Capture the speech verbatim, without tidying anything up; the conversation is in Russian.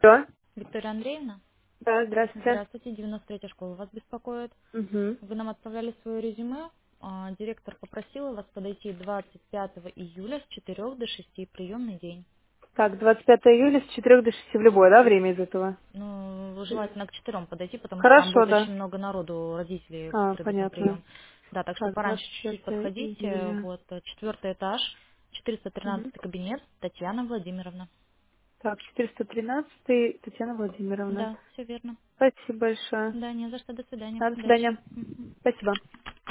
Алло. Виктория Андреевна? Да, здравствуйте. Здравствуйте, девяносто третья школа вас беспокоит. Угу. Вы нам отправляли свое резюме. А, Директор попросила вас подойти двадцать пятого июля с четырёх до шести, приемный день. Так, двадцать пятого июля с четырёх до шести в любое, да, время из этого? Ну, желательно к четырем подойти, потому что там Хорошо, будет да. очень много народу, родителей А, придут на понятно. прием. Да, так что Так, пораньше двадцать чуть-чуть пятого подходите. июля. Вот, э, четвертый этаж, четыреста Мгм. тринадцатый кабинет, Татьяна Владимировна. Так, четыреста тринадцать, Татьяна Владимировна. Да, все верно. Спасибо большое. Да, не за что, до свидания. Да, до Удачи. свидания. Мгм. Спасибо.